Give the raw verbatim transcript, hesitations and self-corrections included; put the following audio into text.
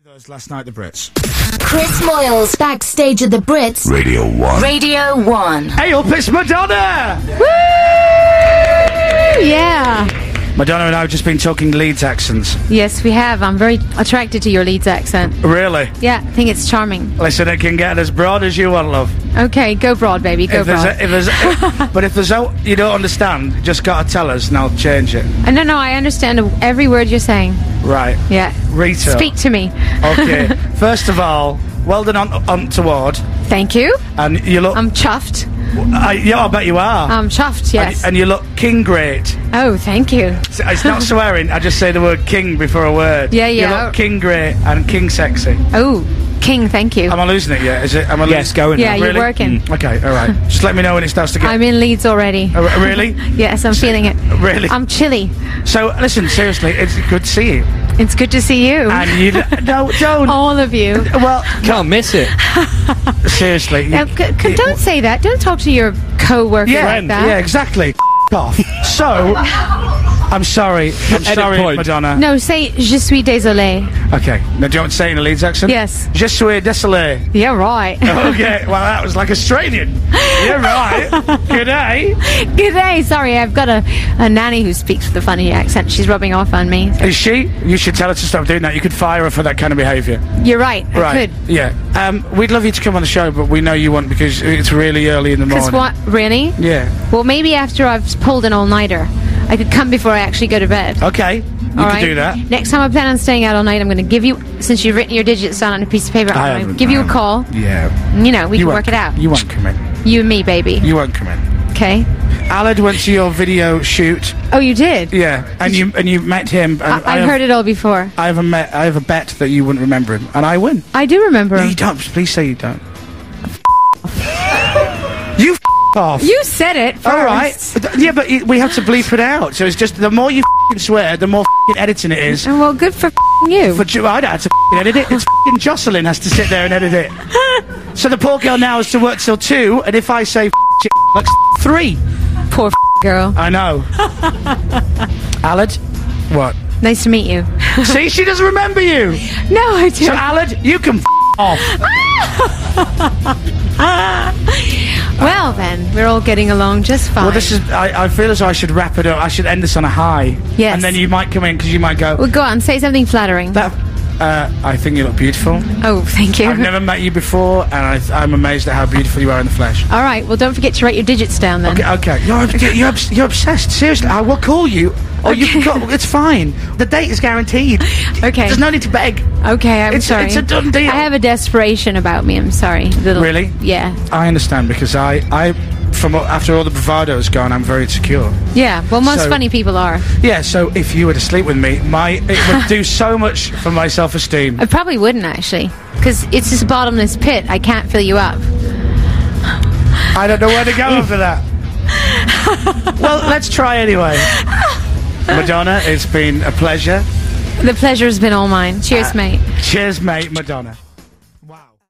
Those last night, the Brits. Chris Moyles, backstage at the Brits. Radio one. Radio one. Hey up, it's Madonna! Woo! Yeah. Madonna and I have just been talking Leeds accents. Yes, we have. I'm very attracted to your Leeds accent. Really? Yeah, I think it's charming. Listen, it can get as broad as you want, love. Okay, go broad, baby. Go if there's broad. a, if there's a, but if there's a, you don't understand, just gotta tell us and I'll change it. Uh, no, no, I understand every word you're saying. Right. Yeah. Rita. Speak to me. Okay. First of all, well done on, on toward. Thank you. And you look... I'm chuffed. I, yeah, I bet you are. I'm chuffed, yes. And, and you look king great. Oh, thank you. So it's not swearing, I just say the word king before a word. Yeah, yeah. You look king great and king sexy. Oh, king, thank you. Am I losing it yet? Is it? Am I Yes, going Yeah, now. you're Really? working. Mm, okay, all right. Just let me know when it starts to get... I'm in Leeds already. Oh, really? Yes, I'm feeling it. Really? I'm chilly. So, listen, seriously, it's good to see you. It's good to see you. And you... No, don't... All of you. Well, Can't miss it. seriously. Uh, you- c- c- don't say that. Don't talk to your co-worker yeah, like that. yeah, exactly. Off. So, I'm sorry. I'm Edit sorry, point. Madonna. No, say je suis désolé. Okay. Now, do you want to say it in a Leeds accent? Yes. Je suis désolé. Yeah, right. Okay, well, that was like Australian. You're right. Good day. Good day. Sorry, I've got a, a nanny who speaks with a funny accent. She's rubbing off on me. Is she? You should tell her to stop doing that. You could fire her for that kind of behaviour. You're right. I Right. could. Yeah. Um, we'd love you to come on the show, but we know you won't because it's really early in the morning. Because what? Really? Yeah. Well, maybe after I've pulled an all-nighter, I could come before I actually go to bed. Okay. You All could right? do that. Next time I plan on staying out all night, I'm going to give you, since you've written your digits down on a piece of paper, I I'm going haven't, to give I you a haven't. call. Yeah. You know, we You can won't- work it out. You won't come in. You and me, baby. You won't come in. Okay. Aled went to your video shoot. Oh, you did? Yeah. And you and you met him. And I, I've have, heard it all before. I have a met. I have a bet that you wouldn't remember him, and I win. I do remember No, him. you don't. Please say you don't. You f- off. You said it first. All right. But- Yeah, but it- we have to bleep it out. So it's just the more you f***ing swear, the more f***ing editing it is. Oh, well, good for f***ing you. For Ju- I don't have to f***ing edit it. It's f***ing Jocelyn has to sit there and edit it. So the poor girl now has to work till two, and if I say f*** shit, like three. Poor f- girl. I know. Aled, what? Nice to meet you. See, she doesn't remember you. No, I do. So Aled, you can f*** off. Well, then, we're all getting along just fine. Well, this is. I, I feel as though I should wrap it up. I should end this on a high. Yes. And then you might come in because you might go. Well, go on, say something flattering. That. Uh, I think you look beautiful. Oh, thank you. I've never met you before, and I, I'm amazed at how beautiful you are in the flesh. All right, well, don't forget to write your digits down then. Okay, okay. You're you're, obs- you're obsessed. Seriously, I will call you. Or you can call. It's fine. The date is guaranteed. Okay. There's no need to beg. Okay, I'm It's a- sorry. it's a done deal. I have a desperation about me. I'm sorry. Little, Really? Yeah. I understand because I, I, from after all the bravado has gone, I'm very insecure. Yeah. Well, most So- funny people are. Yeah. So if you were to sleep with me, my it would do so much for my self-esteem. I probably wouldn't actually, because it's this bottomless pit. I can't fill you up. I don't know where to go after that. Well, let's try anyway. Madonna, it's been a pleasure. The pleasure has been all mine. Cheers, mate. Cheers, mate, Madonna.